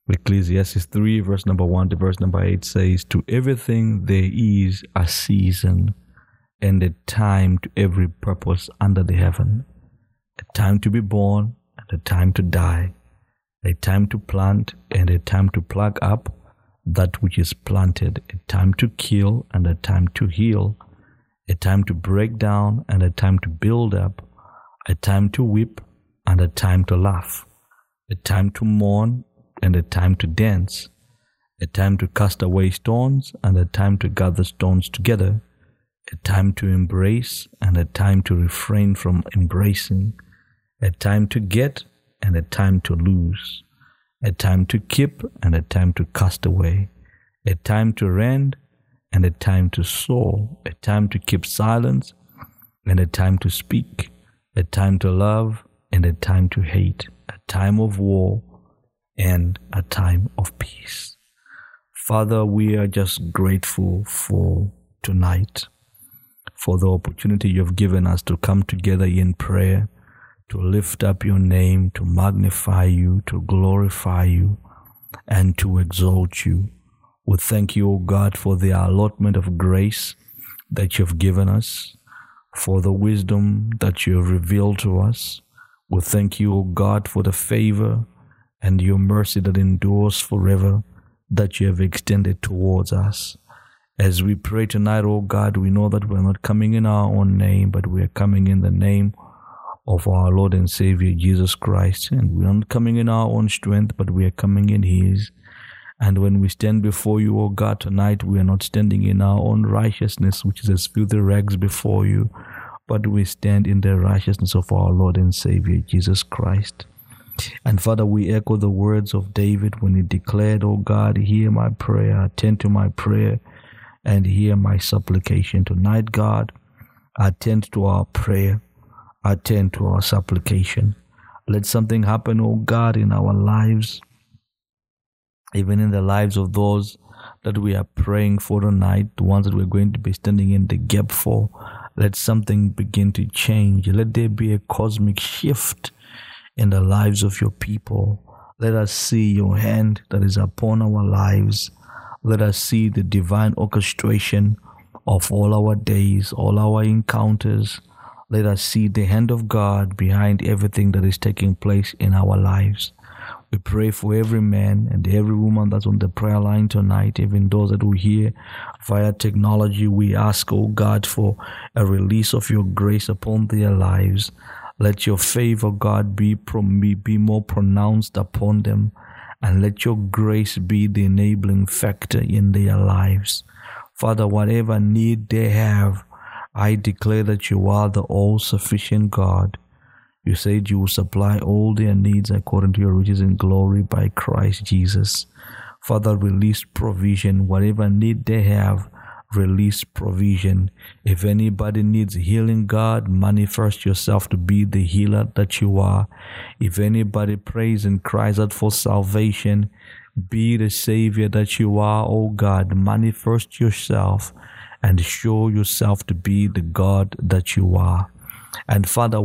Ecclesiastes 3, verse number 1 to verse number 8 says, "To everything there is a season and a time to every purpose under the heaven, a time to be born and a time to die, a time to plant and a time to pluck up that which is planted, a time to kill and a time to heal, a time to break down and a time to build up, a time to weep and a time to laugh, a time to mourn and a time to dance, a time to cast away stones and a time to gather stones together, a time to embrace and a time to refrain from embracing, a time to get and a time to lose, a time to keep and a time to cast away, a time to rend and a time to sow, a time to keep silence and a time to speak, a time to love and a time to hate, a time of war and a time of peace." Father, we are just grateful for tonight, for the opportunity you've given us to come together in prayer, to lift up your name, to magnify you, to glorify you, and to exalt you. We thank you, O God, for the allotment of grace that you've given us, for the wisdom that you've revealed to us. We thank you, O God, for the favor and your mercy that endures forever that you have extended towards us. As we pray tonight, O God, we know that we're not coming in our own name, but we are coming in the name of our Lord and Savior, Jesus Christ. And we're not coming in our own strength, but we are coming in His. And when we stand before you, O God, tonight, we are not standing in our own righteousness, which is as filthy rags before you, but we stand in the righteousness of our Lord and Savior, Jesus Christ. And Father, we echo the words of David when he declared, "O God, hear my prayer, attend to my prayer, and hear my supplication." Tonight, God, attend to our prayer, attend to our supplication. Let something happen, O God, in our lives, even in the lives of those that we are praying for tonight, the ones that we're going to be standing in the gap for. Let something begin to change. Let there be a cosmic shift in the lives of your people. Let us see your hand that is upon our lives. Let us see the divine orchestration of all our days, all our encounters. Let us see the hand of God behind everything that is taking place in our lives. We pray for every man and every woman that's on the prayer line tonight, even those that we hear via technology. We ask, oh God, for a release of your grace upon their lives. Let your favor, God, be more pronounced upon them, and let your grace be the enabling factor in their lives. Father, whatever need they have, I declare that you are the all-sufficient God. You said you will supply all their needs according to your riches in glory by Christ Jesus. Father, release provision. Whatever need they have, release provision. If anybody needs healing, God, manifest yourself to be the healer that you are. If anybody prays and cries out for salvation, be the Savior that you are, oh God. Manifest yourself and show yourself to be the God that you are. And Father,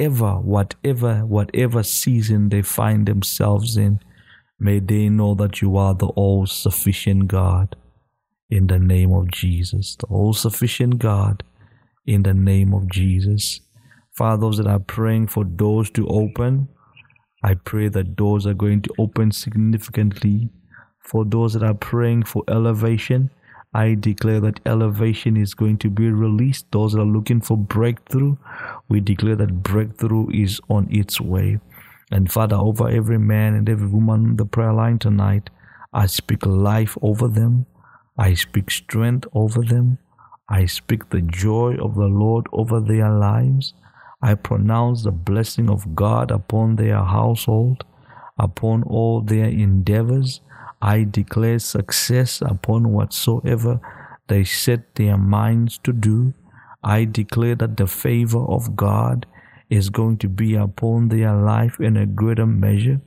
whatever season they find themselves in, may they know that you are the all-sufficient God. In the name of Jesus, the all-sufficient God, in the name of Jesus. Father, those that are praying for doors to open, I pray that doors are going to open significantly. For those that are praying for elevation, I declare that elevation is going to be released. Those that are looking for breakthrough, we declare that breakthrough is on its way. And Father, over every man and every woman on the prayer line tonight, I speak life over them. I speak strength over them. I speak the joy of the Lord over their lives. I pronounce the blessing of God upon their household, upon all their endeavors. I declare success upon whatsoever they set their minds to do. I declare that the favor of God is going to be upon their life in a greater measure.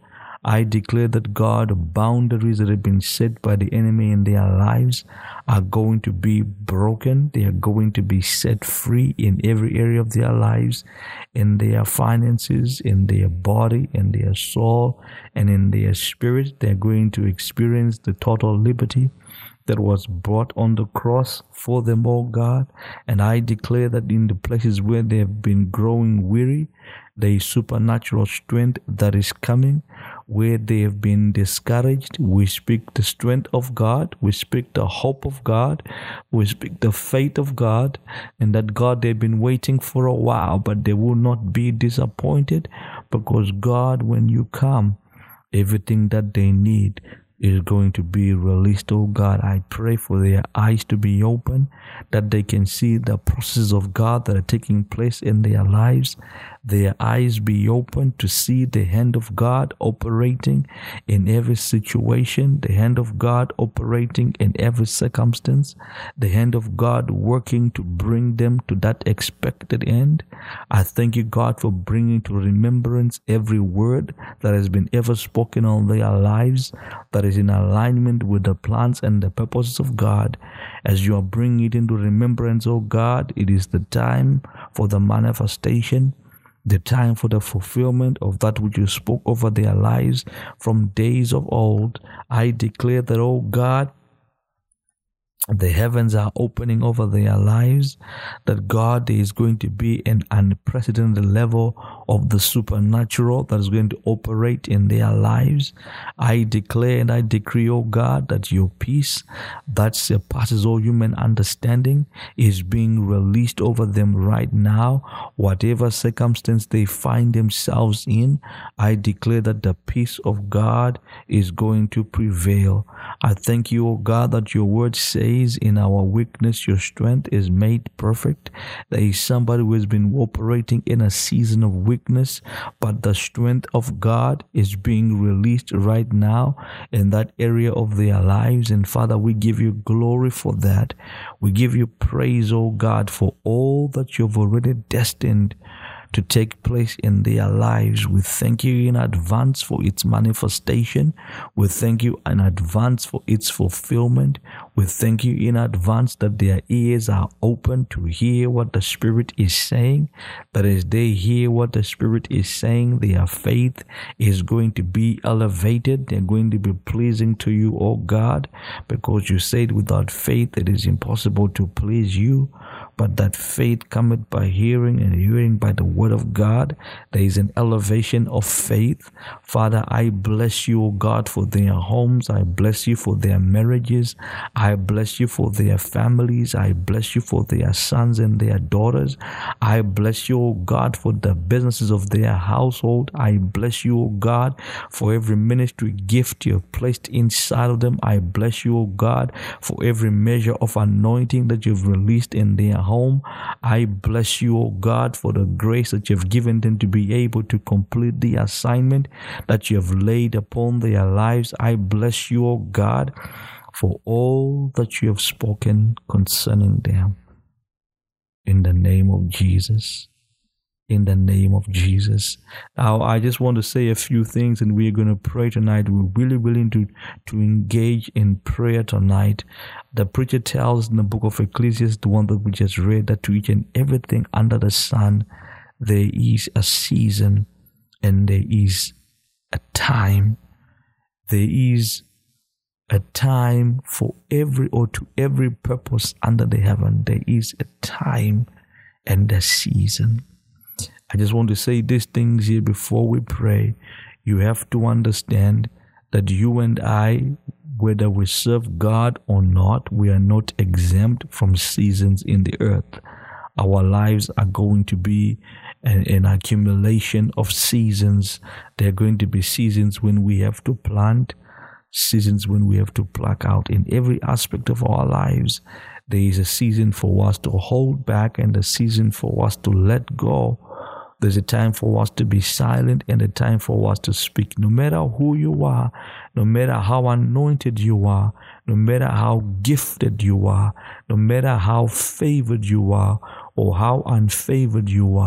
I declare that God, boundaries that have been set by the enemy in their lives are going to be broken. They are going to be set free in every area of their lives, in their finances, in their body, in their soul, and in their spirit. They are going to experience the total liberty that was brought on the cross for them, oh God. And I declare that in the places where they have been growing weary, there is supernatural strength that is coming. Where they have been discouraged, we speak the strength of God, we speak the hope of God, we speak the faith of God, and that God, they've been waiting for a while, but they will not be disappointed, because God, when you come, everything that they need is going to be released. Oh God, I pray for their eyes to be open, that they can see the processes of God that are taking place in their lives. Their eyes be open to see the hand of God operating in every situation, the hand of God operating in every circumstance, the hand of God working to bring them to that expected end. I thank you, God, for bringing to remembrance every word that has been ever spoken on their lives, that is in alignment with the plans and the purposes of God. As you are bringing it into remembrance, oh God, it is the time for the manifestation, the time for the fulfillment of that which you spoke over their lives from days of old. I declare that, oh God, the heavens are opening over their lives, that God, there is going to be an unprecedented level of the supernatural that is going to operate in their lives. I declare and I decree, oh God, that your peace that surpasses all human understanding is being released over them right now. Whatever circumstance they find themselves in, I declare that the peace of God is going to prevail. I thank you, oh God, that your word says, in our weakness, your strength is made perfect. There is somebody who has been operating in a season of weakness, but the strength of God is being released right now in that area of their lives. And Father, we give you glory for that. We give you praise, oh God, for all that you've already destined to take place in their lives. We thank you in advance for its manifestation. We thank you in advance for its fulfillment. We thank you in advance that their ears are open to hear what the Spirit is saying, that as they hear what the Spirit is saying, their faith is going to be elevated. They're going to be pleasing to you, oh God, because you said without faith it is impossible to please you. But that faith cometh by hearing, and hearing by the word of God. There is an elevation of faith. Father, I bless you, O God, for their homes. I bless you for their marriages. I bless you for their families. I bless you for their sons and their daughters. I bless you, O God, for the businesses of their household. I bless you, O God, for every ministry gift you have placed inside of them. I bless you, O God, for every measure of anointing that you've released in their home. I bless you, O God, for the grace that you've given them to be able to complete the assignment that you have laid upon their lives. I bless you, O God, for all that you have spoken concerning them. In the name of Jesus. In the name of Jesus. Now, I just want to say a few things, and we're going to pray tonight. We're really willing to engage in prayer tonight. The preacher tells in the book of Ecclesiastes, the one that we just read, that to each and everything under the sun, there is a season and there is a time. There is a time for every, or to every purpose under the heaven. There is a time and a season. I just want to say these things here before we pray. You have to understand that you and I, whether we serve God or not, we are not exempt from seasons in the earth. Our lives are going to be an accumulation of seasons. There are going to be seasons when we have to plant, seasons when we have to pluck out. In every aspect of our lives, there is a season for us to hold back and a season for us to let go. There's a time for us to be silent and a time for us to speak. No matter who you are, no matter how anointed you are, no matter how gifted you are, no matter how favored you are or how unfavored you are,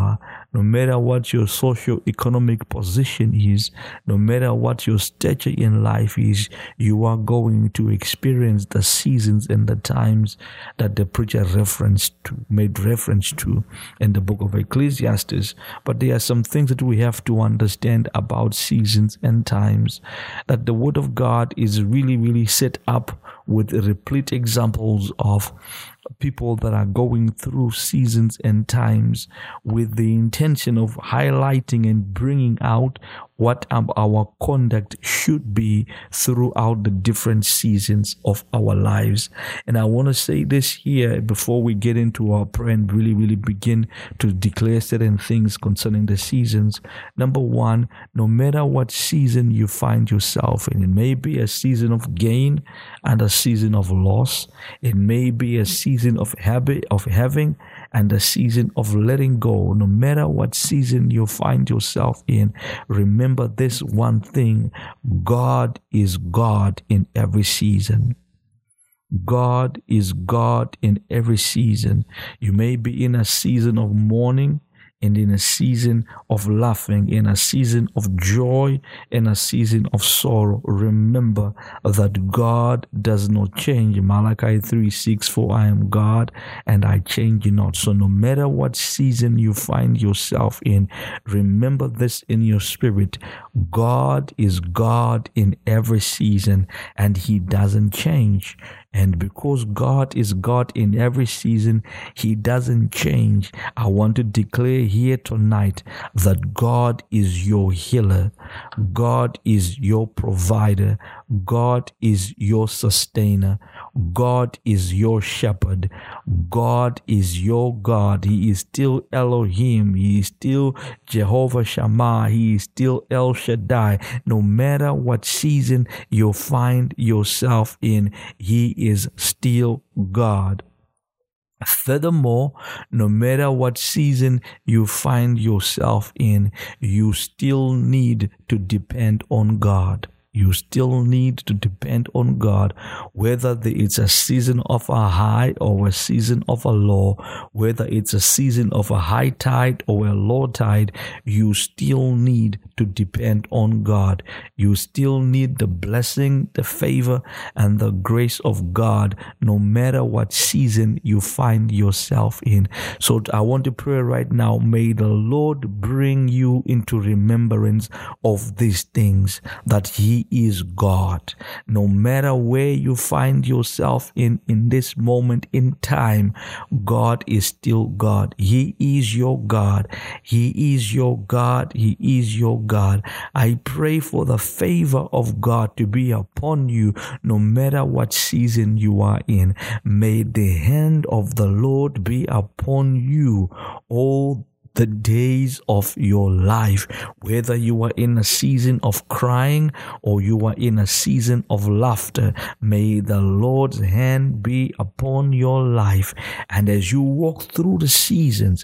no matter what your socio-economic position is, no matter what your stature in life is, you are going to experience the seasons and the times that the preacher made reference to in the book of Ecclesiastes. But there are some things that we have to understand about seasons and times, that the Word of God is really, really set up with replete examples of people that are going through seasons and times with the intention of highlighting and bringing out what our conduct should be throughout the different seasons of our lives. And I want to say this here before we get into our prayer and really, really begin to declare certain things concerning the seasons. Number one, no matter what season you find yourself in, it may be a season of gain and a season of loss. It may be a season of having and a season of letting go. No matter what season you find yourself in, remember this one thing: God is God in every season. God is God in every season. You may be in a season of mourning, and in a season of laughing, in a season of joy, in a season of sorrow. Remember that God does not change. Malachi 3:6, for I am God and I change not. So no matter what season you find yourself in, remember this in your spirit: God is God in every season and He doesn't change. And because God is God in every season, He doesn't change. I want to declare here tonight that God is your healer. God is your provider. God is your sustainer. God is your shepherd. God is your God. He is still Elohim. He is still Jehovah Shammah. He is still El Shaddai. No matter what season you find yourself in, He is still God. Furthermore, no matter what season you find yourself in, you still need to depend on God. You still need to depend on God, whether it's a season of a high or a season of a low, whether it's a season of a high tide or a low tide. You still need to depend on God. You still need the blessing, the favor, and the grace of God, no matter what season you find yourself in. So I want to pray right now, may the Lord bring you into remembrance of these things, that He is God. No matter where you find yourself in this moment in time, God is still God. He is your God. He is your God. He is your God. I pray for the favor of God to be upon you no matter what season you are in. May the hand of the Lord be upon you all the days of your life, whether you are in a season of crying or you are in a season of laughter. May the Lord's hand be upon your life. And as you walk through the seasons,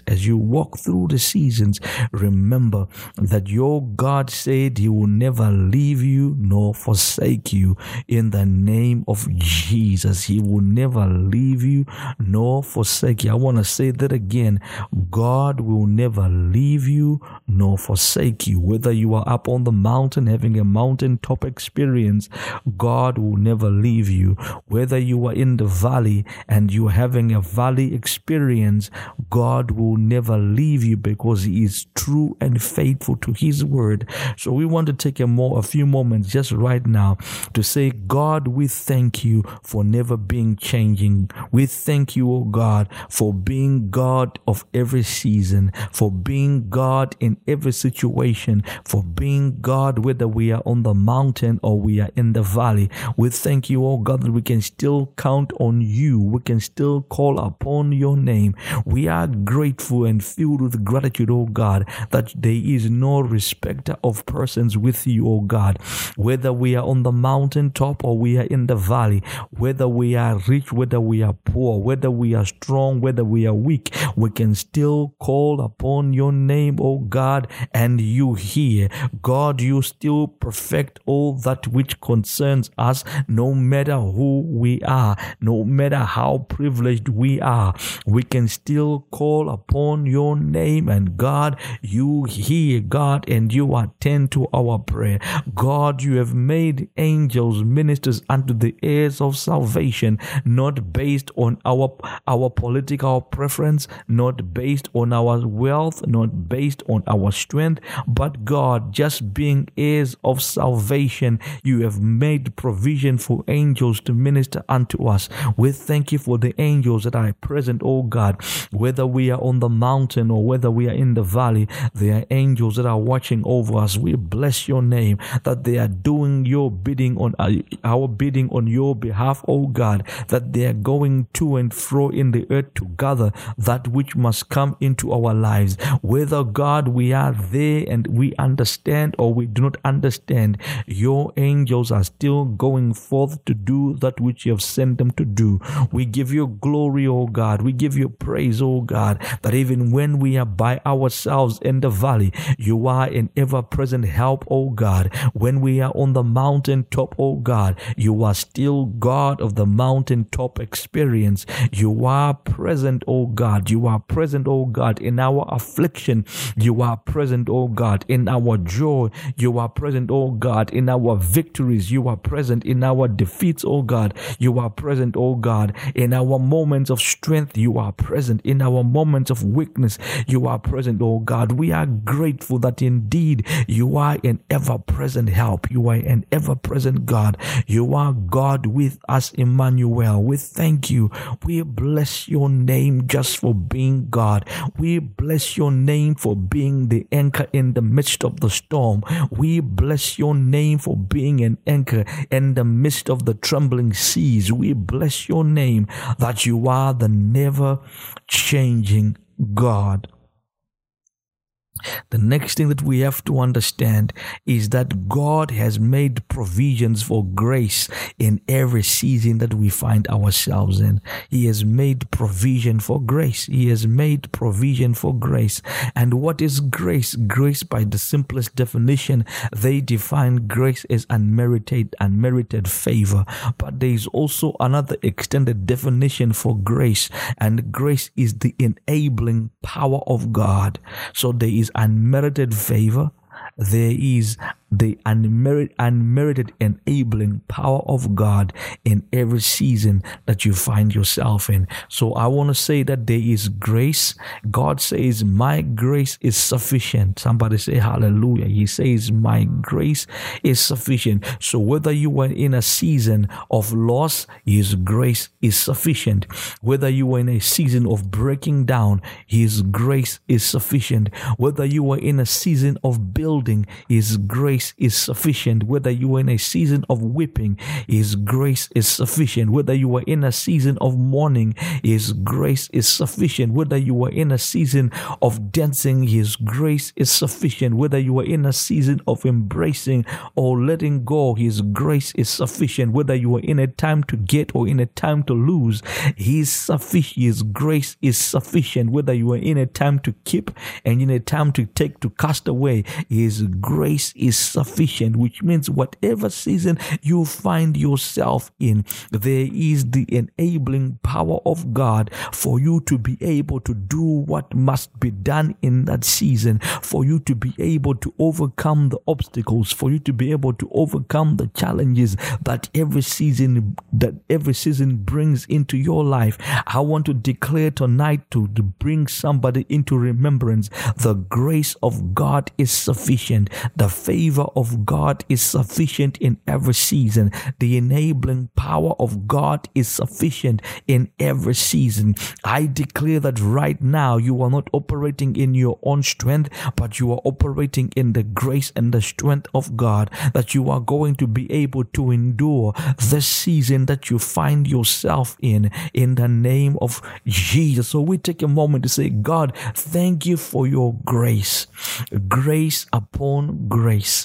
remember that your God said He will never leave you nor forsake you. In the name of Jesus, He will never leave you nor forsake you. I want to say that again. God will never leave you nor forsake you. Whether you are up on the mountain having a mountaintop experience, God will never leave you. Whether you are in the valley and you're having a valley experience, God will never leave you, because He is true and faithful to His word. So we want to take a few moments just right now to say, God, we thank You for never being changing. We thank You, oh God, for being God of every season, for being God in every situation, for being God whether we are on the mountain or we are in the valley. We thank You, oh God, that we can still count on You. We can still call upon Your name. We are grateful and filled with gratitude, oh God, that there is no respecter of persons with You, oh God. Whether we are on the mountaintop or we are in the valley, whether we are rich, whether we are poor, whether we are strong, whether we are weak, we can still call upon your name, O God, and you hear. God, you still perfect all that which concerns us, no matter who we are, no matter how privileged we are. We can still call upon your name, and God, you hear, God, and you attend to our prayer. God, you have made angels ministers unto the heirs of salvation, not based on our political preference, not based on our wealth, not based on our strength, but God, just being heirs of salvation, you have made provision for angels to minister unto us. We thank you for the angels that are present, oh God, whether we are on the mountain or whether we are in the valley. There are angels that are watching over us. We bless your name that they are doing your bidding on our bidding on your behalf, oh God, that they are going to and fro in the earth to gather that which must come into our lives. Whether, God, we are there and we understand or we do not understand, your angels are still going forth to do that which you have sent them to do. We give you glory, oh God. We give you praise, oh God, that even when we are by ourselves in the valley, you are an ever-present help, oh God. When we are on the mountaintop, oh God, you are still God of the mountaintop experience. You are present, oh God. You are present, oh God, in our affliction. You are present, oh God, in our joy. You are present, oh God, in our victories. You are present in our defeats, oh God. You are present, oh God, in our moments of strength. You are present in our moments of weakness. You are present, oh God. We are grateful that indeed you are an ever-present help. You are an ever-present God. You are God with us, Emmanuel. We thank you. We bless your name just for being God. We bless your name for being the anchor in the midst of the storm. We bless your name for being an anchor in the midst of the trembling seas. We bless your name that you are the never changing God. The next thing that we have to understand is that God has made provisions for grace in every season that we find ourselves in. He has made provision for grace. He has made provision for grace. And what is grace? Grace, by the simplest definition, they define grace as unmerited favor. But there is also another extended definition for grace, and grace is the enabling power of God. So there is unmerited favor, there is the unmerited enabling power of God in every season that you find yourself in. So I want to say that there is grace. God says, my grace is sufficient. Somebody say hallelujah. He says, my grace is sufficient. So whether you are in a season of loss, His grace is sufficient. Whether you are in a season of breaking down, His grace is sufficient. Whether you are in a season of building, His grace is sufficient. Whether you are in a season of weeping, His grace is sufficient. Whether you are in a season of mourning, His grace is sufficient. Whether you are in a season of dancing, His grace is sufficient. Whether you are in a season of embracing or letting go, His grace is sufficient. Whether you are in a time to get or in a time to lose, His grace is sufficient. Whether you are in a time to keep and in a time to take, to cast away, His grace is sufficient, which means whatever season you find yourself in, there is the enabling power of God for you to be able to do what must be done in that season, for you to be able to overcome the obstacles, for you to be able to overcome the challenges that every season brings into your life. I want to declare tonight to bring somebody into remembrance, the grace of God is sufficient. The favor of God is sufficient in every season. The enabling power of God is sufficient in every season. I declare that right now you are not operating in your own strength, but you are operating in the grace and the strength of God, that you are going to be able to endure the season that you find yourself in the name of Jesus. So we take a moment to say, God, thank you for your grace. Grace upon grace.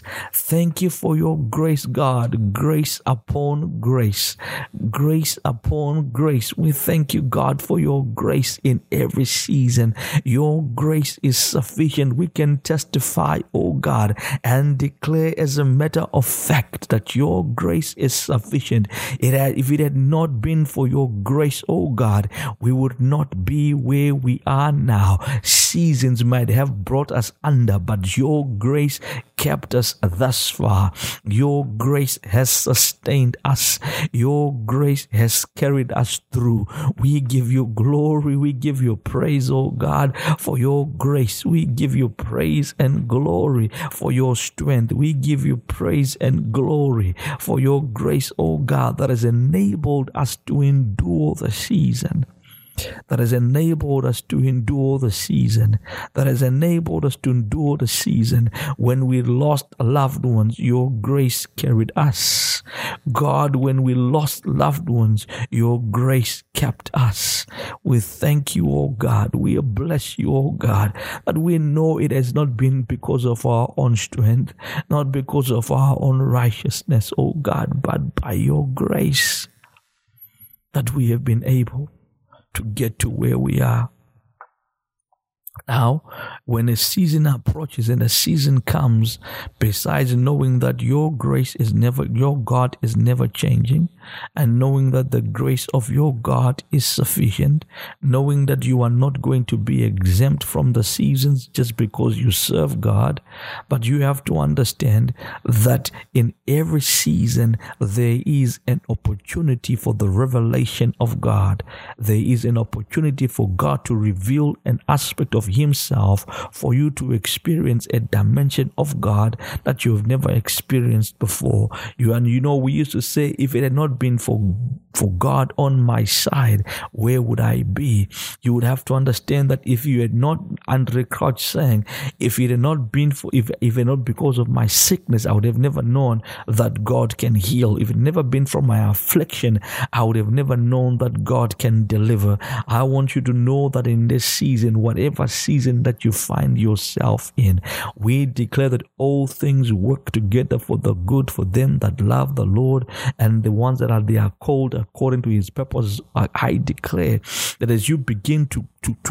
Thank you for your grace, God. Grace upon grace. Grace upon grace. We thank you, God, for your grace in every season. Your grace is sufficient. We can testify, oh God, and declare as a matter of fact that your grace is sufficient. If it had not been for your grace, oh God, we would not be where we are now. Seasons might have brought us under, but your grace kept us thus far. Your grace has sustained us. Your grace has carried us through. We give you glory. We give you praise, oh God, for your grace. We give you praise and glory for your strength. We give you praise and glory for your grace, oh God, that has enabled us to endure the season. That has enabled us to endure the season. That has enabled us to endure the season. When we lost loved ones, your grace carried us. God, when we lost loved ones, your grace kept us. We thank you, oh God. We bless you, oh God, that we know it has not been because of our own strength, not because of our own righteousness, oh God, but by your grace that we have been able to get to where we are. Now, when a season approaches and a season comes, besides knowing that your grace is never, your God is never changing, and knowing that the grace of your God is sufficient, knowing that you are not going to be exempt from the seasons just because you serve God, but you have to understand that in every season there is an opportunity for the revelation of God. There is an opportunity for God to reveal an aspect of himself, for you to experience a dimension of God that you've never experienced before. We used to say, if it had not been for God on my side, where would I be? You would have to understand that if you had not, Andre Crouch saying, if it had not been for, if it had not because of my sickness, I would have never known that God can heal. If it had never been from my affliction, I would have never known that God can deliver. I want you to know that in this season, whatever season that you find yourself in, we declare that all things work together for the good for them that love the Lord and the ones that they are called according to his purpose. I declare that as you begin to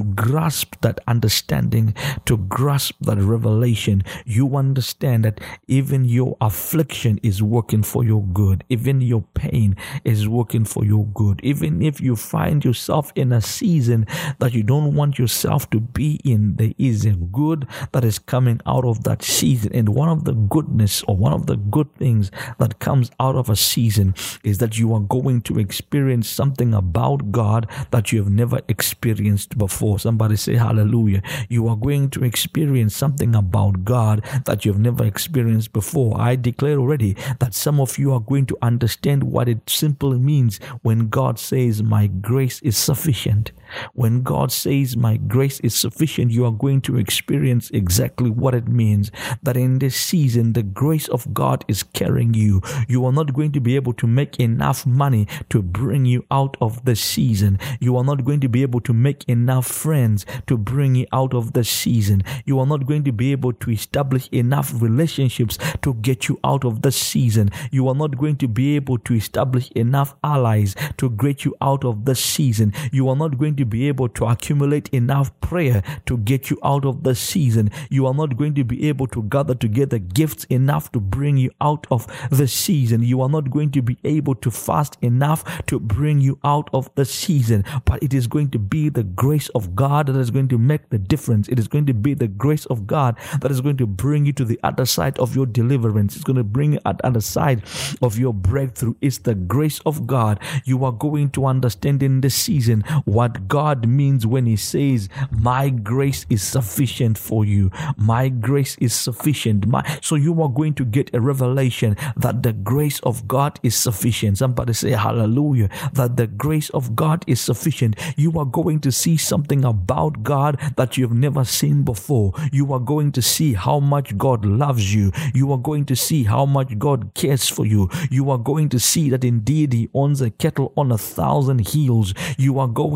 grasp that understanding, to grasp that revelation, you understand that even your affliction is working for your good. Even your pain is working for your good. Even if you find yourself in a season that you don't want yourself to be in, there is a good that is coming out of that season. And one of the goodness, or one of the good things that comes out of a season, is that you are going to experience something about God that you have never experienced before. Somebody say hallelujah. You are going to experience something about God that you have never experienced before. I declare already that some of you are going to understand what it simply means when God says, my grace is sufficient. When God says, my grace is sufficient, you are going to experience exactly what it means. That in this season, the grace of God is carrying you. You are not going to be able to make enough money to bring you out of the season. You are not going to be able to make enough friends to bring you out of the season. You are not going to be able to establish enough relationships to get you out of the season. You are not going to be able to establish enough allies to get you out of the season. You are not going to be able to accumulate enough prayer to get you out of the season. You are not going to be able to gather together gifts enough to bring you out of the season. You are not going to be able to fast enough to bring you out of the season. But it is going to be the grace of God that is going to make the difference. It is going to be the grace of God that is going to bring you to the other side of your deliverance. It's going to bring you at the other side of your breakthrough. It's the grace of God. You are going to understand in this season what God means when he says, my grace is sufficient for you. My grace is sufficient. So you are going to get a revelation that the grace of God is sufficient. Somebody say hallelujah. That the grace of God is sufficient. You are going to see something about God that you have never seen before. You are going to see how much God loves you. You are going to see how much God cares for you. You are going to see that indeed he owns a cattle on 1,000 hills. You are going to see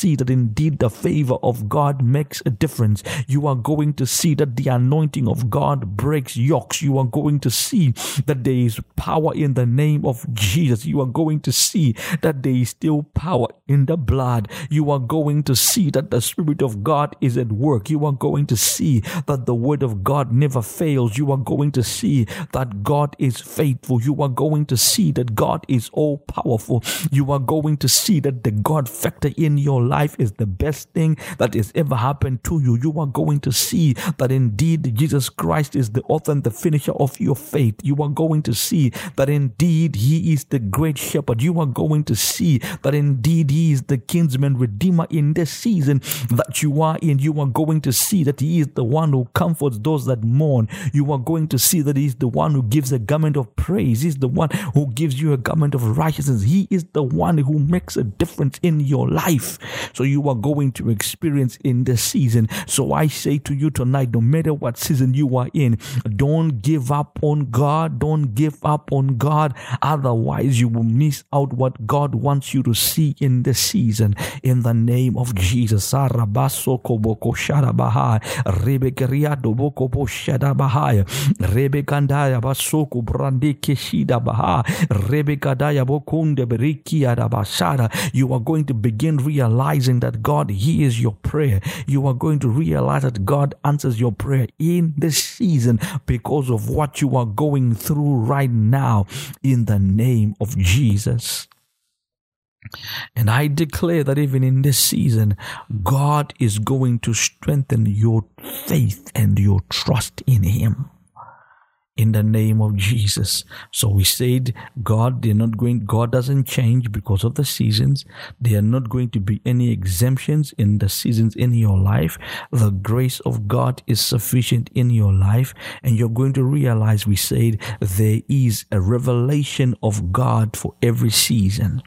see that indeed the favor of God makes a difference. You are going to see that the anointing of God breaks yokes. You are going to see that there is power in the name of Jesus. You are going to see that there is still power in the blood. You are going to see that the Spirit of God is at work. You are going to see that the word of God never fails. You are going to see that God is faithful. You are going to see that God is all powerful. You are going to see that the God factor in your life is the best thing that has ever happened to you. You are going to see that indeed Jesus Christ is the author and the finisher of your faith. You are going to see that indeed He is the great shepherd. You are going to see that indeed He is the kinsman redeemer in this season that you are in. You are going to see that He is the one who comforts those that mourn. You are going to see that He is the one who gives a garment of praise. He is the one who gives you a garment of righteousness. He is the one who makes a difference in your life. So you are going to experience in this season. So I say to you tonight, no matter what season you are in, don't give up on God. Don't give up on God. Otherwise, you will miss out what God wants you to see in this season. In the name of Jesus. You are going to begin realizing that God hears your prayer. You are going to realize that God answers your prayer in this season because of what you are going through right now in the name of Jesus. And I declare that even in this season, God is going to strengthen your faith and your trust in Him. In the name of Jesus. So we said, God doesn't change because of the seasons. There are not going to be any exemptions in the seasons in your life. The grace of God is sufficient in your life. And you're going to realize, we said, there is a revelation of God for every season.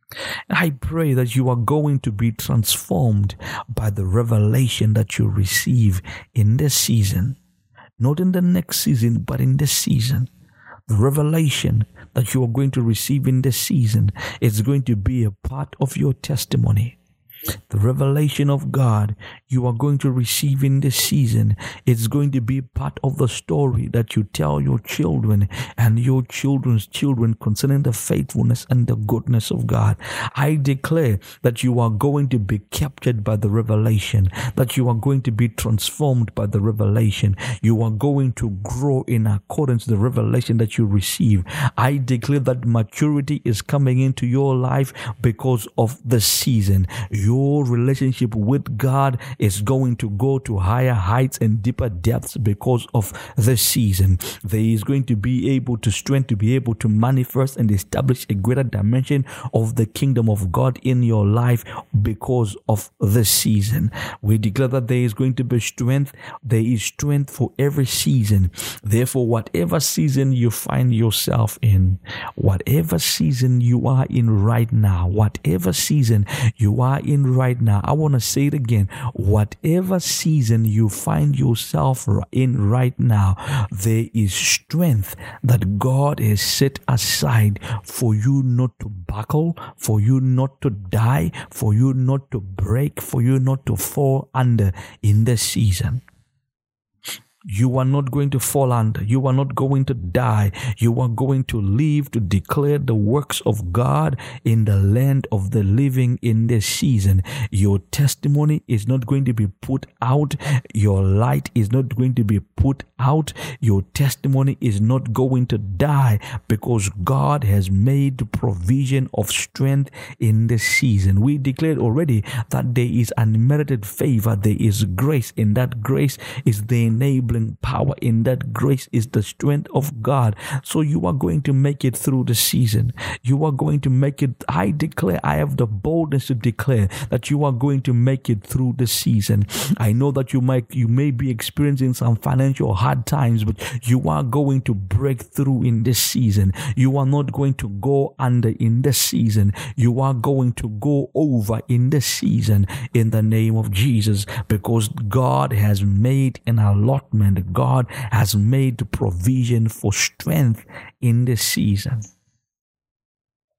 I pray that you are going to be transformed by the revelation that you receive in this season. Not in the next season, but in this season. The revelation that you are going to receive in this season is going to be a part of your testimony. The revelation of God you are going to receive in this season, it's going to be part of the story that you tell your children and your children's children concerning the faithfulness and the goodness of God. I declare that you are going to be captured by the revelation, that you are going to be transformed by the revelation. You are going to grow in accordance to the revelation that you receive. I declare that maturity is coming into your life because of the season. Your relationship with God is going to go to higher heights and deeper depths because of the season. There is going to be able to strength to be able to manifest and establish a greater dimension of the kingdom of God in your life because of the season. We declare that there is going to be strength. There is strength for every season. Therefore, whatever season you find yourself in, whatever season you are in right now, whatever season you are in right now, I want to say it again. Whatever season you find yourself in right now, there is strength that God has set aside for you not to buckle, for you not to die, for you not to break, for you not to fall under in this season. You are not going to fall under. You are not going to die. You are going to live to declare the works of God in the land of the living in this season. Your testimony is not going to be put out. Your light is not going to be put out. Your testimony is not going to die because God has made provision of strength in this season. We declared already that there is unmerited favor. There is grace. And that grace is the enabling power. In that grace is the strength of God. So you are going to make it through the season. You are going to make it. I declare, I have the boldness to declare that you are going to make it through the season. I know that you may be experiencing some financial hard times, but you are going to break through in this season. You are not going to go under in this season. You are going to go over in this season in the name of Jesus, because God has made an allotment. God has made provision for strength in this season.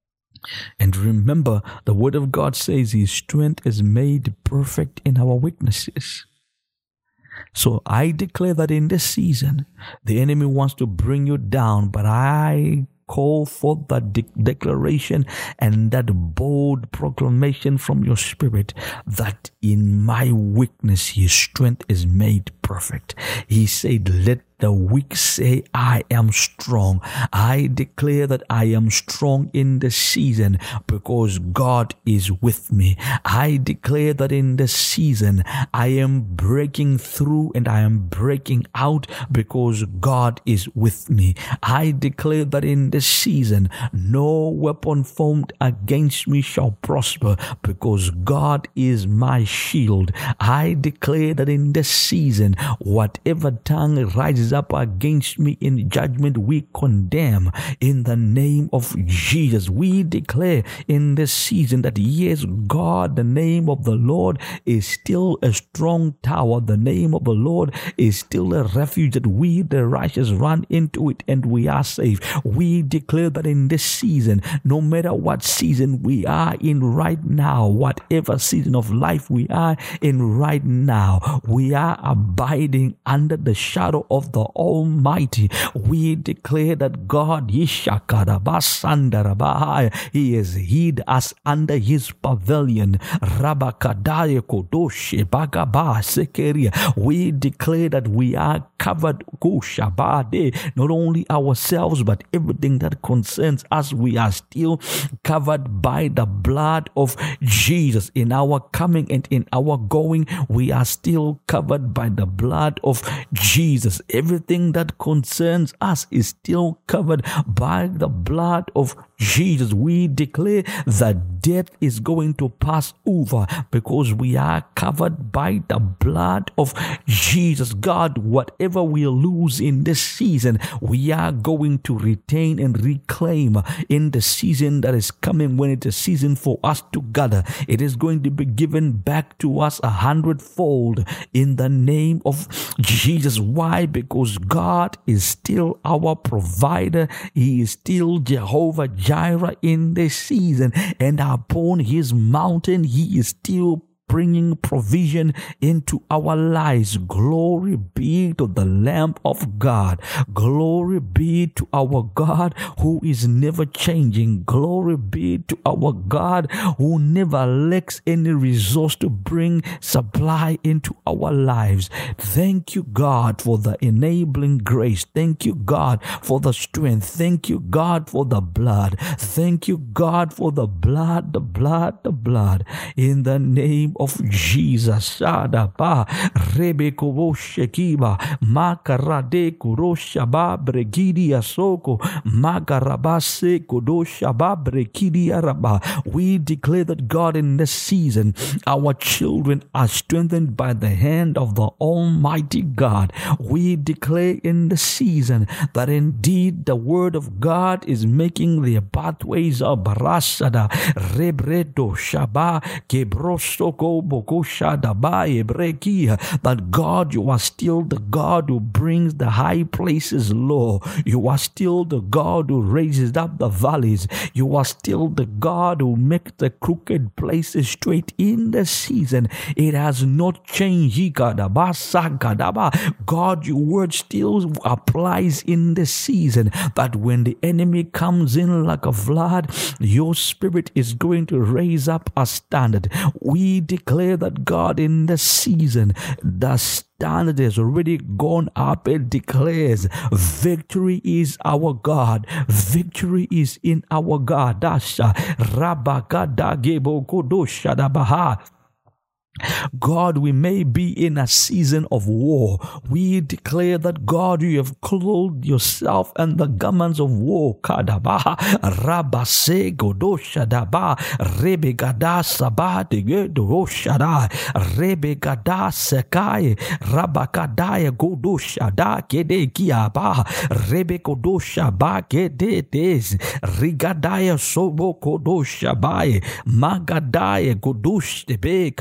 And remember, the Word of God says His strength is made perfect in our weaknesses. So I declare that in this season, the enemy wants to bring you down, but I call for that declaration and that bold proclamation from your spirit that in my weakness, His strength is made perfect. He said, let the weak say, I am strong. I declare that I am strong in the season because God is with me. I declare that in the season, I am breaking through and I am breaking out because God is with me. I declare that in the season, no weapon formed against me shall prosper because God is my shield. I declare that in this season, whatever tongue rises up against me in judgment, we condemn in the name of Jesus. We declare in this season that yes, God, the name of the Lord is still a strong tower. The name of the Lord is still a refuge that we, the righteous, run into it and we are safe. We declare that in this season, no matter what season we are in right now, whatever season of life we are in right now, we are abiding under the shadow of the Almighty. We declare that God, He has hid us under His pavilion. We declare that we are covered, not only ourselves, but everything that concerns us. We are still covered by the blood of Jesus. In our coming and in our going, we are still covered by the blood of Jesus. Everything that concerns us is still covered by the blood of Jesus. We declare that death is going to pass over because we are covered by the blood of Jesus. God, whatever we lose in this season, we are going to retain and reclaim in the season that is coming. When it's a season for us to gather, it is going to be given back to us 100-fold in the name of Jesus. Why? Because God is still our provider. He is still Jehovah Jireh in this season, and upon His mountain He is still bringing provision into our lives. Glory be to the Lamb of God. Glory be to our God who is never changing. Glory be to our God who never lacks any resource to bring supply into our lives. Thank you, God, for the enabling grace. Thank you, God, for the strength. Thank you, God, for the blood. Thank you, God, for the blood, the blood, the blood. In the name of Jesus. Shadaba Rebeko Shekiba Makarade Kuroshaba Bregidi Asoko Makarabase Kodoshaba Brekidi Araba. We declare that God, in this season, our children are strengthened by the hand of the Almighty God. We declare in the season that indeed the word of God is making the pathways of Barasada Rebredo Shaba Kebrosoko Bokoshadabaye Brekia. That God, you are still the God who brings the high places low. You are still the God who raises up the valleys. You are still the God who makes the crooked places straight in the season. It has not changed. God, your word still applies in the season, that when the enemy comes in like a flood, your spirit is going to raise up a standard. We declare that, God, in the season, the standard has already gone up. It declares victory is our God. Victory is in our God. Dasha Rabakadagebo Kodoshadabaha. God, we may be in a season of war. We declare that, God, you have clothed yourself in the garments of war. Kadaba, Rabase, Godoshadaba, Rebegada Sabate, Godoshada, Rebegada Sekai, Rabakadaya Godoshada, Kede Kiaba, Rebekodosha Kedes, Rigadaya Sobo Kodoshabai, Magadaya Godosh Tebe Kada.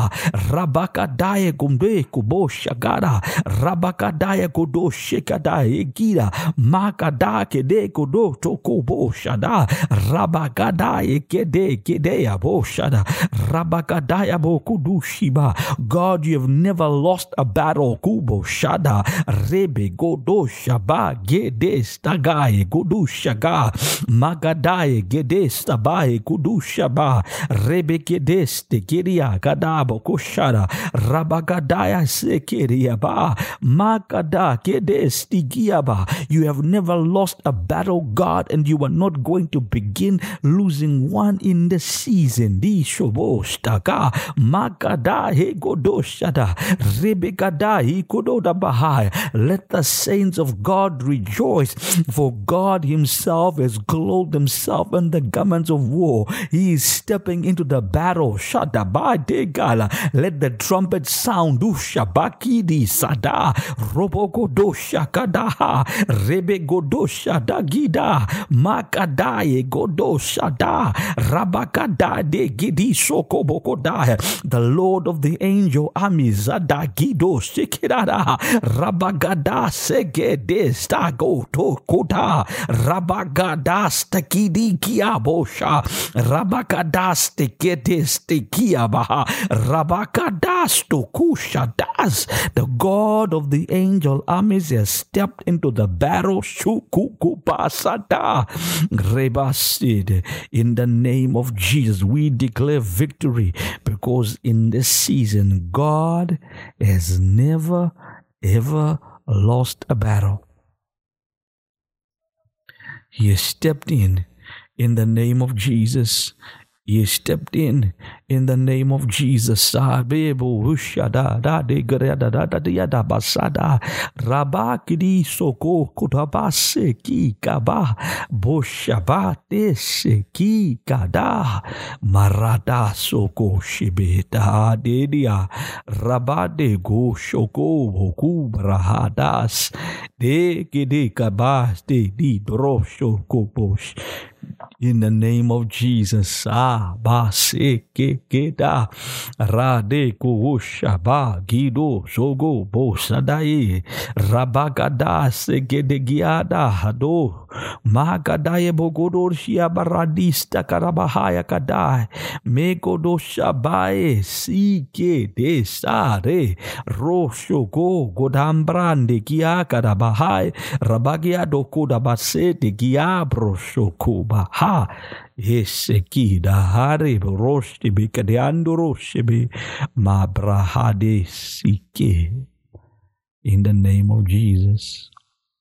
Shada, Rabakadaya Gumbe Kubo Shagada, Rabakadaya Godo Shekada Egira, Makada Kede Godo Tokubo Shada, Rabakadaya Kede Kedea Bo Shada, Rabakadaya Bo Kudu Shiba. God, you have never lost a battle. Kubo Shada, Rebe Godo Shaba, Gede Stagaye Godu Shaga, Magadaye Gede Stabaye Kudu Shaba, Rebe Gede Stegiria Gadabo Kushada, Rabagadaya Sekiria Ba, Magada Gede Stigiaba. You have never lost a battle, God, and you are not going to begin losing one in the season. Di Shobo Staga, Magada Hegodo Shada, Rebegada Hikododa Bahai. Let the saints of God rejoice, for God himself has clothed himself in the garments of war. He is stepping into the battle. Shadaba de Gala. Let the trumpet sound. Shabaki di Sada. Robogodo Shakadaha. Rebegodo Shadagida. Makadaye Godo Shada. Rabakada de Gidi Sokobokoda. The Lord of the angel armies. Zadagido Shikirada. Rabagada Segede Stago Tokoda. Rabagada Stakidi Kiabosha. Rabagada Stekete Stekiabaha. Rabagada Stokusha Das. The God of the angel armies has stepped into the battle. Shukukubasada. Rebasid. In the name of Jesus, we declare victory, because in this season, God has never ever lost a battle. He has stepped in the name of Jesus. He stepped in the name of Jesus. Sabebo Hushada da de Grada da da basada Rabakidi Soko Kutabase ki Kaba Boshabate Seki Kada Marada Soko Shibeta Dedia Rabade Go Shoko Boku Brahadas De Gede Kabas De Di Drosho Kobosh. In the name of Jesus, ba se ke da rade ko shaba gido sogo bo sadai rabagada se gedegiada hado magadaye bogodor shia baradista karabahaya kadai megodo shabae si ke de sare roshogo godambrande kia karabahai rabagia dokuda basete giabro shokuba ha Eseki da hare roshti be kadeando roshebe ma brahade sike. In the name of Jesus.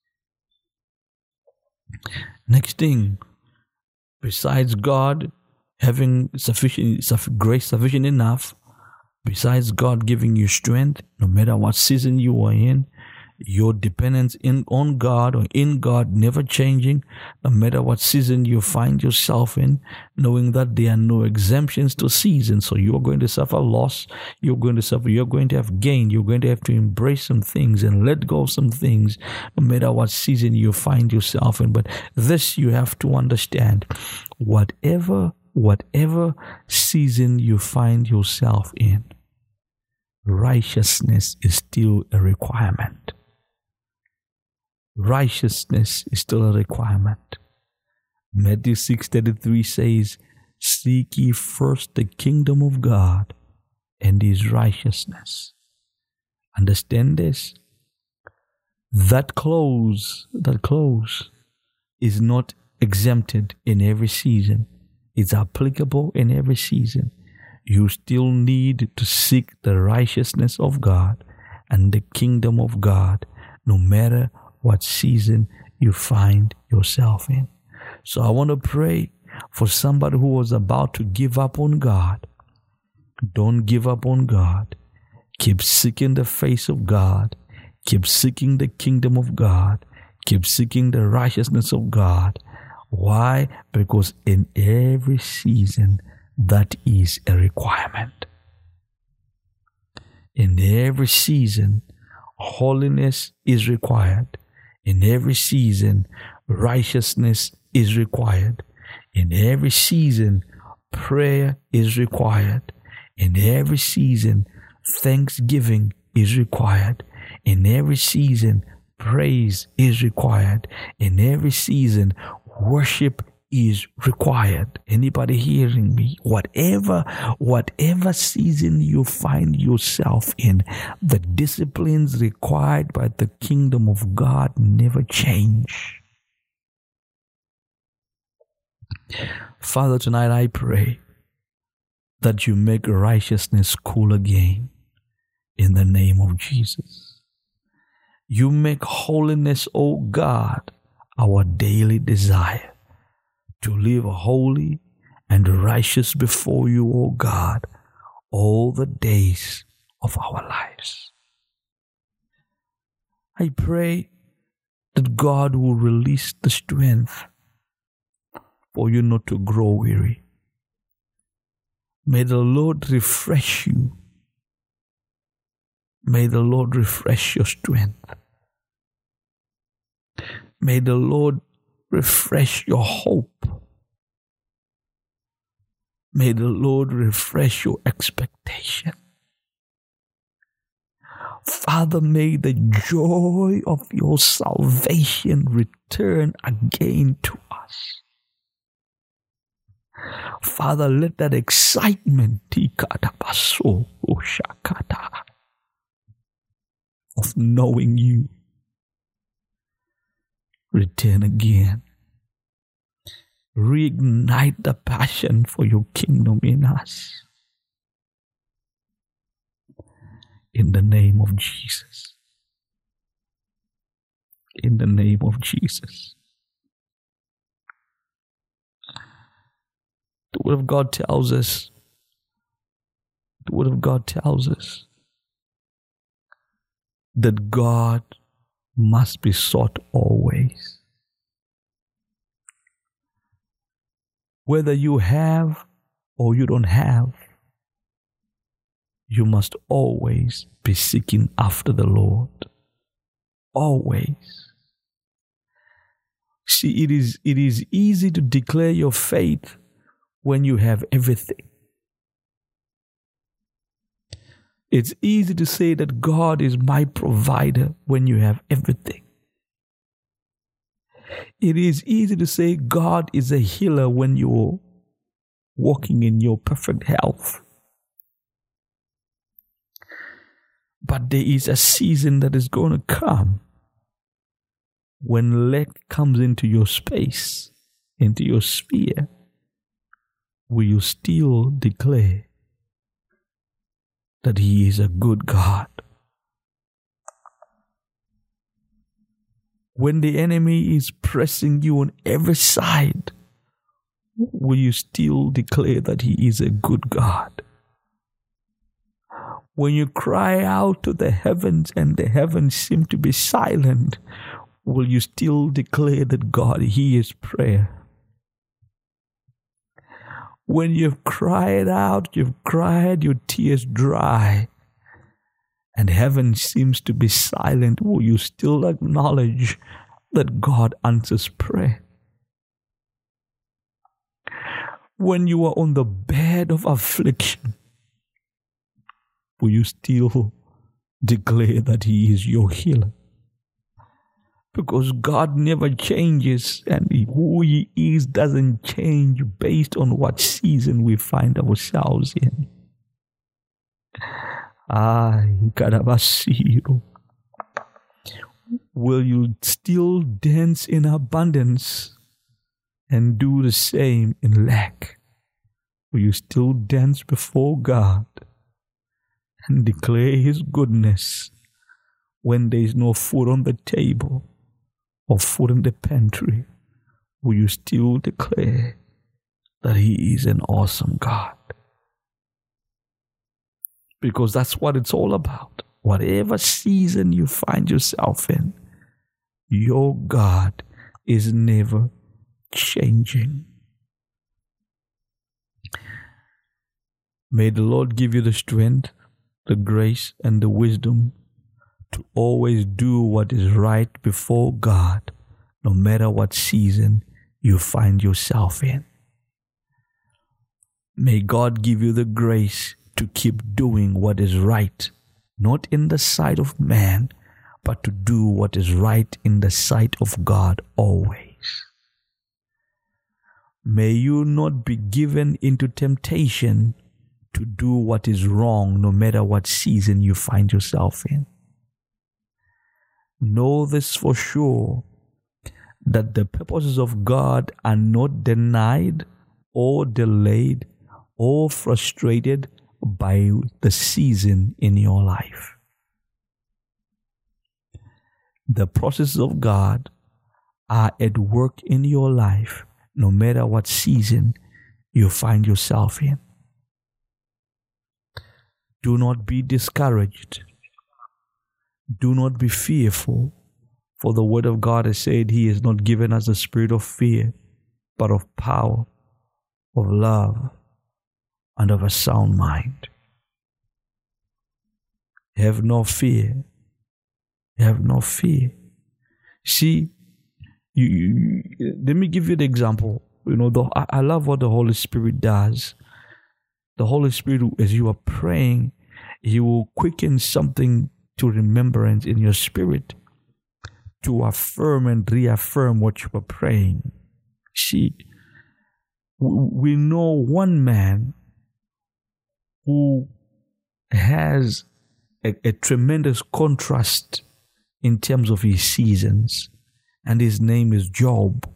Next thing, besides God having grace sufficient enough, besides God giving you strength, no matter what season you are in, your dependence on God or in God never changing, no matter what season you find yourself in, knowing that there are no exemptions to seasons. So you're going to suffer loss, you're going to have gain, you're going to have to embrace some things and let go of some things, no matter what season you find yourself in. But this you have to understand, whatever season you find yourself in, righteousness is still a requirement. Righteousness is still a requirement. Matthew 6:33 says, "Seek ye first the kingdom of God and his righteousness." Understand this. That clause is not exempted in every season. It's applicable in every season. You still need to seek the righteousness of God and the kingdom of God, no matter what season you find yourself in. So I want to pray for somebody who was about to give up on God. Don't give up on God. Keep seeking the face of God. Keep seeking the kingdom of God. Keep seeking the righteousness of God. Why? Because in every season, that is a requirement. In every season, holiness is required. In every season, righteousness is required. In every season, prayer is required. In every season, thanksgiving is required. In every season, praise is required. In every season, worship is required. Anybody hearing me? Whatever season you find yourself in, the disciplines required by the kingdom of God never change. Father, tonight I pray that you make righteousness cool again in the name of Jesus. You make holiness, O God, our daily desire, to live holy and righteous before you, O God, all the days of our lives. I pray that God will release the strength for you not to grow weary. May the Lord refresh you. May the Lord refresh your strength. May the Lord refresh your hope. May the Lord refresh your expectation. Father, may the joy of your salvation return again to us. Father, let that excitement of knowing you return again. Reignite the passion for your kingdom in us. In the name of Jesus. In the name of Jesus. The Word of God tells us, that God must be sought always. Whether you have or you don't have, you must always be seeking after the Lord. Always. See, it is easy to declare your faith when you have everything. It's easy to say that God is my provider when you have everything. It is easy to say God is a healer when you're walking in your perfect health. But there is a season that is going to come when lack comes into your space, into your sphere. Will you still declare that He is a good God? When the enemy is pressing you on every side, will you still declare that He is a good God? When you cry out to the heavens and the heavens seem to be silent, will you still declare that God hears prayer? When you've cried out, you've cried your tears dry, and heaven seems to be silent, will you still acknowledge that God answers prayer? When you are on the bed of affliction, will you still declare that He is your healer? Because God never changes, and who He is doesn't change based on what season we find ourselves in. Will you still dance in abundance and do the same in lack? Will you still dance before God and declare His goodness when there is no food on the table or food in the pantry? Will you still declare that He is an awesome God? Because that's what it's all about. Whatever season you find yourself in, your God is never changing. May the Lord give you the strength, the grace, and the wisdom to always do what is right before God, no matter what season you find yourself in. May God give you the grace to keep doing what is right, not in the sight of man, but to do what is right in the sight of God always. May you not be given into temptation to do what is wrong, no matter what season you find yourself in. Know this for sure, that the purposes of God are not denied or delayed or frustrated by the season in your life. The processes of God are at work in your life, no matter what season you find yourself in. Do not be discouraged. Do not be fearful, for the word of God has said He has not given us a spirit of fear, but of power, of love, and of a sound mind. Have no fear. Have no fear. See, let me give you the example. I love what the Holy Spirit does. The Holy Spirit, as you are praying, He will quicken something to remembrance in your spirit to affirm and reaffirm what you are praying. See, we know one man who has a tremendous contrast in terms of his seasons, and his name is Job.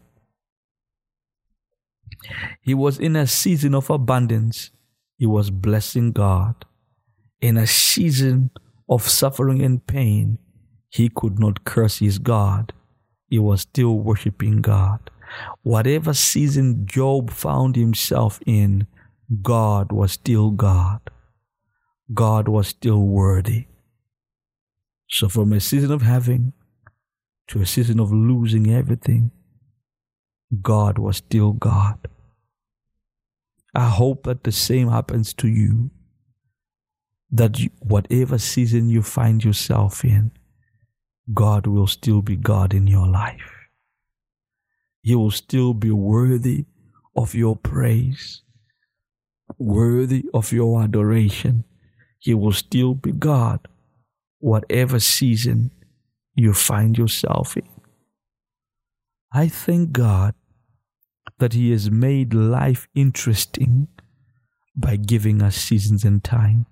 He was in a season of abundance. He was blessing God. In a season of suffering and pain, he could not curse his God. He was still worshiping God. Whatever season Job found himself in, God was still God. God was still worthy. So from a season of having to a season of losing everything, God was still God. I hope that the same happens to you, that whatever season you find yourself in, God will still be God in your life. He will still be worthy of your praise, worthy of your adoration. He will still be God, whatever season you find yourself in. I thank God that He has made life interesting by giving us seasons and times.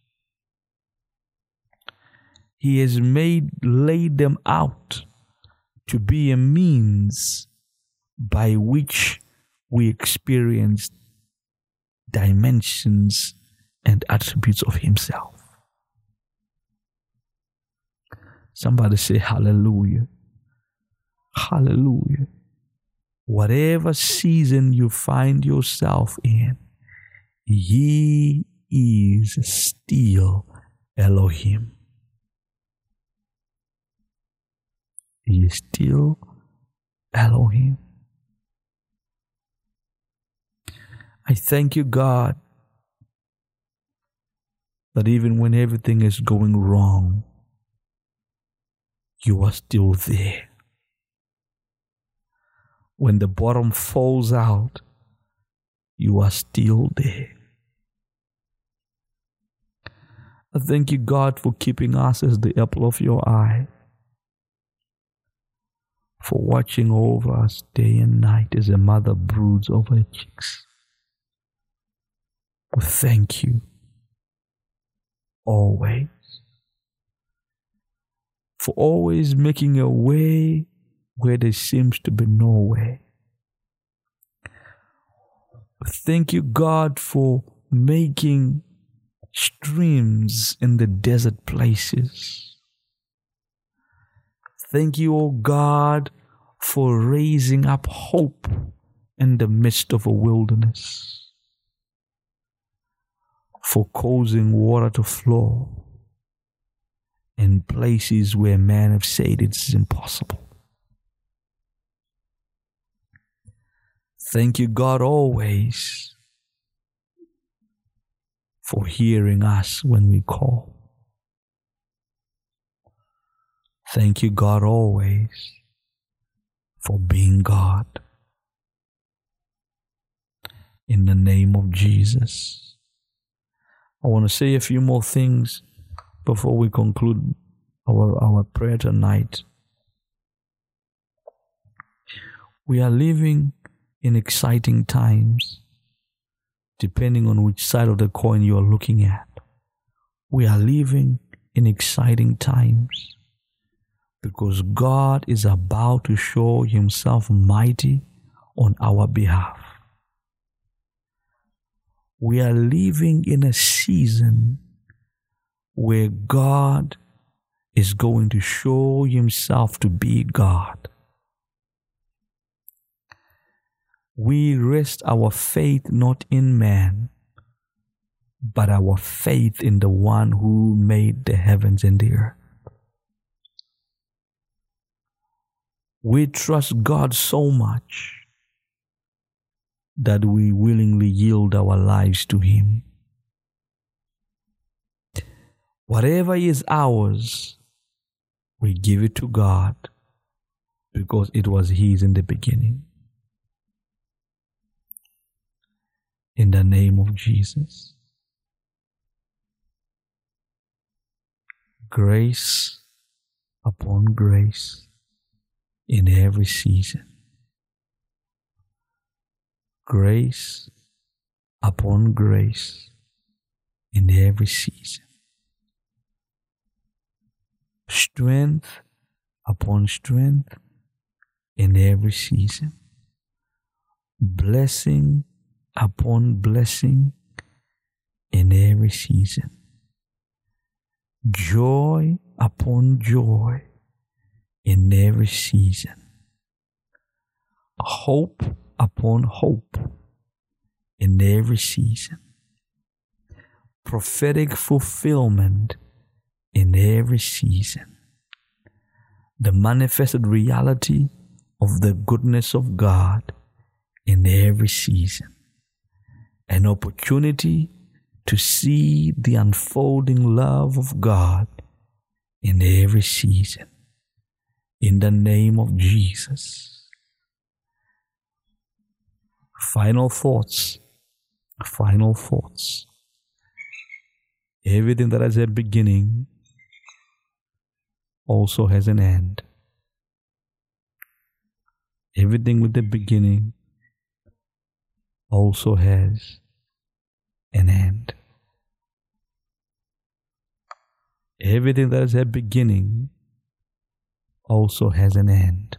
He has laid them out to be a means by which we experience dimensions and attributes of Himself. Somebody say hallelujah. Hallelujah. Whatever season you find yourself in, He is still Elohim. He is still Elohim. I thank you, God, that even when everything is going wrong, You are still there. When the bottom falls out, You are still there. I thank You, God, for keeping us as the apple of Your eye, for watching over us day and night as a mother broods over her chicks. We thank You always, for always making a way where there seems to be no way. Thank You, God, for making streams in the desert places. Thank You, O God, for raising up hope in the midst of a wilderness, for causing water to flow in places where man have said it's impossible. Thank You, God, always for hearing us when we call. Thank You, God, always for being God. In the name of Jesus, I want to say a few more things before we conclude our prayer tonight. We are living in exciting times, depending on which side of the coin you are looking at. We are living in exciting times because God is about to show Himself mighty on our behalf. We are living in a season where God is going to show Himself to be God. We rest our faith not in man, but our faith in the one who made the heavens and the earth. We trust God so much that we willingly yield our lives to Him. Whatever is ours, we give it to God because it was His in the beginning. In the name of Jesus. Grace upon grace in every season. Grace upon grace in every season. Strength upon strength in every season. Blessing upon blessing in every season. Joy upon joy in every season. Hope upon hope in every season. Prophetic fulfillment in every season. The manifested reality of the goodness of God in every season. An opportunity to see the unfolding love of God in every season. In the name of Jesus. Final thoughts. Final thoughts. Everything that has a beginning also has an end. Everything with a beginning also has an end. Everything that has a beginning also has an end.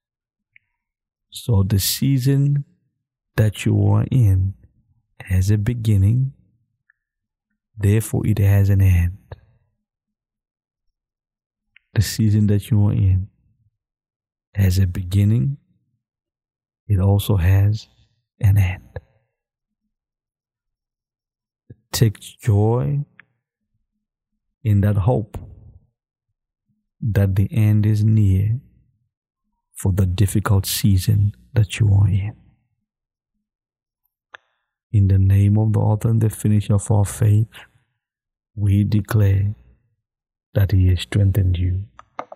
So the season that you are in has a beginning, therefore it has an end. The season that you are in has a beginning, it also has an end. Take joy in that hope that the end is near for the difficult season that you are in. In the name of the author and the finisher of our faith, we declare that He has strengthened you.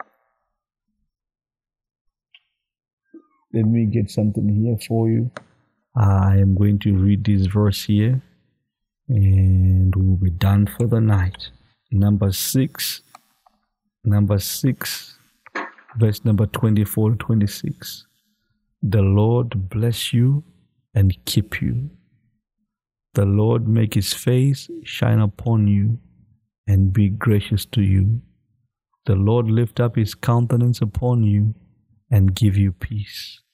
Let me get something here for you. I am going to read this verse here and we will be done for the night. Number 6, verse number 24 to 26. The Lord bless you and keep you. The Lord make His face shine upon you and be gracious to you. The Lord lift up His countenance upon you and give you peace.